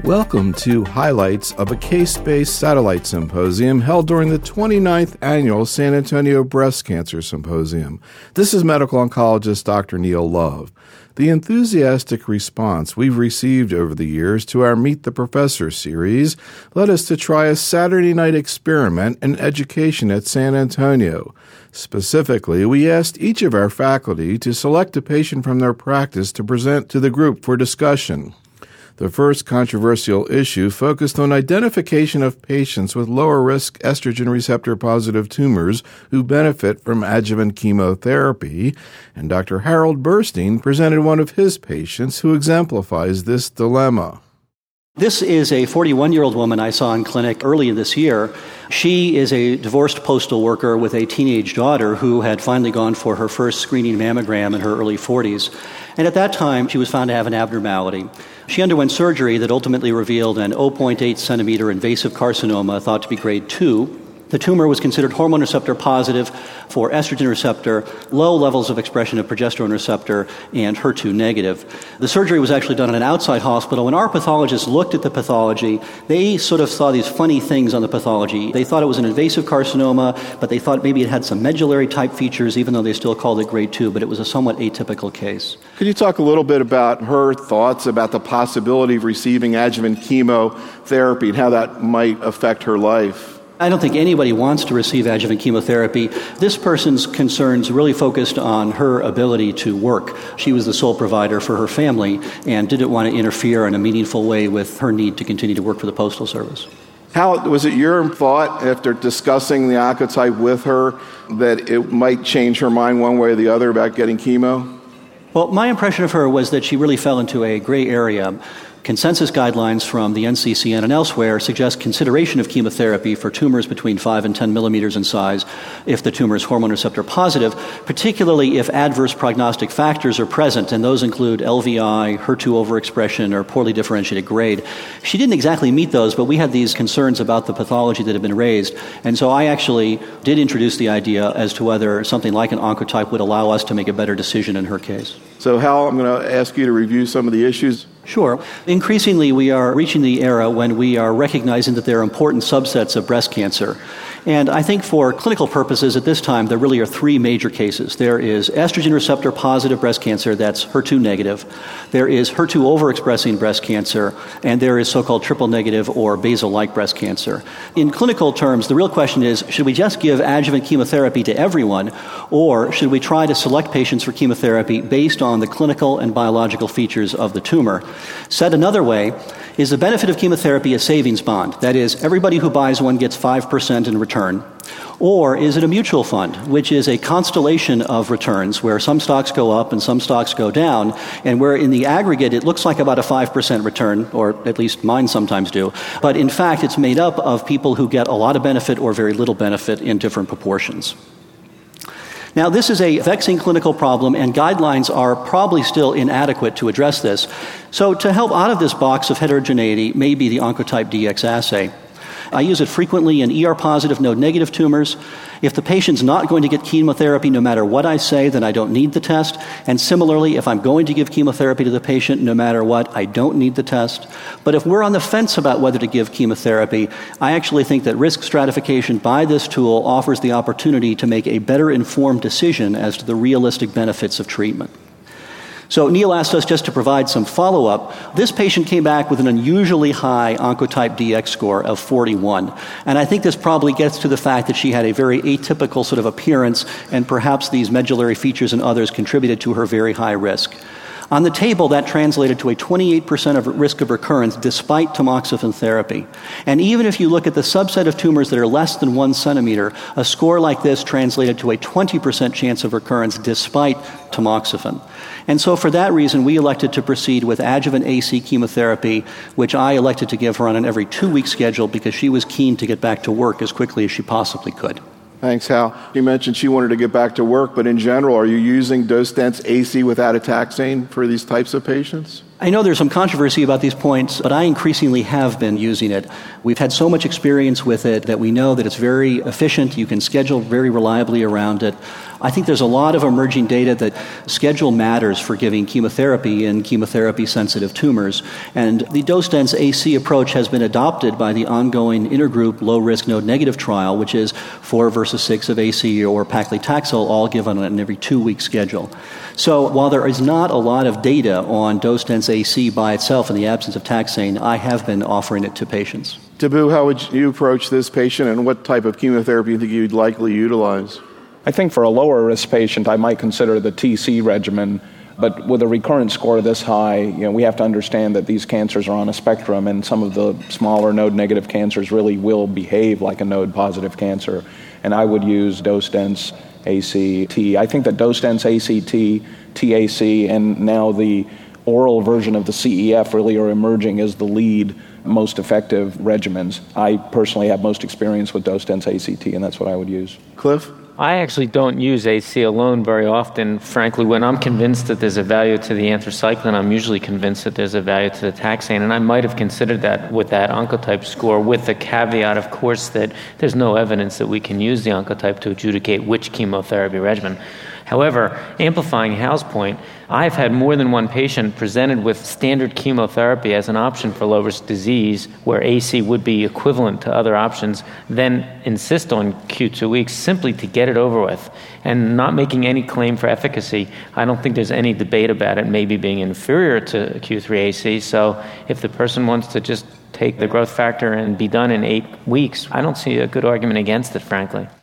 Welcome to highlights of a case-based satellite symposium held during the 29th Annual San Antonio Breast Cancer Symposium. This is medical oncologist Dr. Neil Love. The enthusiastic response we've received over the years to our Meet the Professor series led us to try a Saturday night experiment in education at San Antonio. Specifically, we asked each of our faculty to select a patient from their practice to present to the group for discussion. The first controversial issue focused on identification of patients with lower-risk estrogen receptor-positive tumors who benefit from adjuvant chemotherapy, and Dr. Harold Burstein presented one of his patients who exemplifies this dilemma. This is a 41-year-old woman I saw in clinic early this year. She is a divorced postal worker with a teenage daughter who had finally gone for her first screening mammogram in her early 40s. And at that time, she was found to have an abnormality. She underwent surgery that ultimately revealed an 0.8 centimeter invasive carcinoma thought to be grade 2. The tumor was considered hormone receptor positive for estrogen receptor, low levels of expression of progesterone receptor, and HER2 negative. The surgery was actually done in an outside hospital. When our pathologists looked at the pathology, they sort of saw these funny things on the pathology. They thought it was an invasive carcinoma, but they thought maybe it had some medullary type features, even though they still called it grade 2, but it was a somewhat atypical case. Could you talk a little bit about her thoughts about the possibility of receiving adjuvant chemotherapy and how that might affect her life? I don't think anybody wants to receive adjuvant chemotherapy. This person's concerns really focused on her ability to work. She was the sole provider for her family and didn't want to interfere in a meaningful way with her need to continue to work for the Postal Service. How was it your thought, after discussing the oncotype with her, that it might change her mind one way or the other about getting chemo? Well, my impression of her was that she really fell into a gray area. Consensus guidelines from the NCCN and elsewhere suggest consideration of chemotherapy for tumors between 5 and 10 millimeters in size if the tumor is hormone receptor positive, particularly if adverse prognostic factors are present, and those include LVI, HER2 overexpression, or poorly differentiated grade. She didn't exactly meet those, but we had these concerns about the pathology that had been raised, and so I actually did introduce the idea as to whether something like an oncotype would allow us to make a better decision in her case. So, Hal, I'm going to ask you to review some of the issues. Sure. Increasingly, we are reaching the era when we are recognizing that there are important subsets of breast cancer. And I think for clinical purposes at this time, there really are three major cases. There is estrogen receptor positive breast cancer that's HER2 negative. There is HER2 overexpressing breast cancer. And there is so-called triple negative or basal-like breast cancer. In clinical terms, the real question is, should we just give adjuvant chemotherapy to everyone, or should we try to select patients for chemotherapy based on the clinical and biological features of the tumor? Said another way, is the benefit of chemotherapy a savings bond? That is, everybody who buys one gets 5% in return. Or is it a mutual fund, which is a constellation of returns where some stocks go up and some stocks go down, and where in the aggregate it looks like about a 5% return, or at least mine sometimes do, but in fact it's made up of people who get a lot of benefit or very little benefit in different proportions. Now, this is a vexing clinical problem, and guidelines are probably still inadequate to address this. So to help out of this box of heterogeneity may be the Oncotype DX assay. I use it frequently in ER-positive, node-negative tumors. If the patient's not going to get chemotherapy no matter what I say, then I don't need the test. And similarly, if I'm going to give chemotherapy to the patient no matter what, I don't need the test. But if we're on the fence about whether to give chemotherapy, I actually think that risk stratification by this tool offers the opportunity to make a better informed decision as to the realistic benefits of treatment. So Neil asked us just to provide some follow-up. This patient came back with an unusually high Oncotype DX score of 41. And I think this probably gets to the fact that she had a very atypical sort of appearance, and perhaps these medullary features and others contributed to her very high risk. On the table, that translated to a 28% of risk of recurrence despite tamoxifen therapy. And even if you look at the subset of tumors that are less than 1 centimeter, a score like this translated to a 20% chance of recurrence despite tamoxifen. And so for that reason, we elected to proceed with adjuvant AC chemotherapy, which I elected to give her on an every 2-week schedule because she was keen to get back to work as quickly as she possibly could. Thanks, Hal. You mentioned she wanted to get back to work, but in general, are you using dose-dense AC without a taxane for these types of patients? I know there's some controversy about these points, but I increasingly have been using it. We've had so much experience with it that we know that it's very efficient. You can schedule very reliably around it. I think there's a lot of emerging data that schedule matters for giving chemotherapy in chemotherapy-sensitive tumors. And the dose-dense AC approach has been adopted by the ongoing intergroup low-risk node-negative trial, which is 4 versus 6 of AC or paclitaxel, all given on an every 2-week schedule. So while there is not a lot of data on dose-dense AC by itself in the absence of taxane, I have been offering it to patients. Tabu, how would you approach this patient, and what type of chemotherapy do you think you'd likely utilize? I think for a lower-risk patient, I might consider the TC regimen. But with a recurrent score this high, we have to understand that these cancers are on a spectrum, and some of the smaller node-negative cancers really will behave like a node-positive cancer. And I would use dose-dense ACT. I think that dose-dense ACT, TAC, and now the oral version of the CEF really are emerging as the lead, most effective regimens. I personally have most experience with dose-dense ACT, and that's what I would use. Cliff? I actually don't use AC alone very often. Frankly, when I'm convinced that there's a value to the anthracycline, I'm usually convinced that there's a value to the taxane, and I might have considered that with that Oncotype score, with the caveat, of course, that there's no evidence that we can use the Oncotype to adjudicate which chemotherapy regimen. However, amplifying Hal's point, I've had more than one patient presented with standard chemotherapy as an option for low-risk disease where AC would be equivalent to other options, then insist on Q2 weeks simply to get it over with. And not making any claim for efficacy, I don't think there's any debate about it maybe being inferior to Q3 AC. So if the person wants to just take the growth factor and be done in 8 weeks, I don't see a good argument against it, frankly.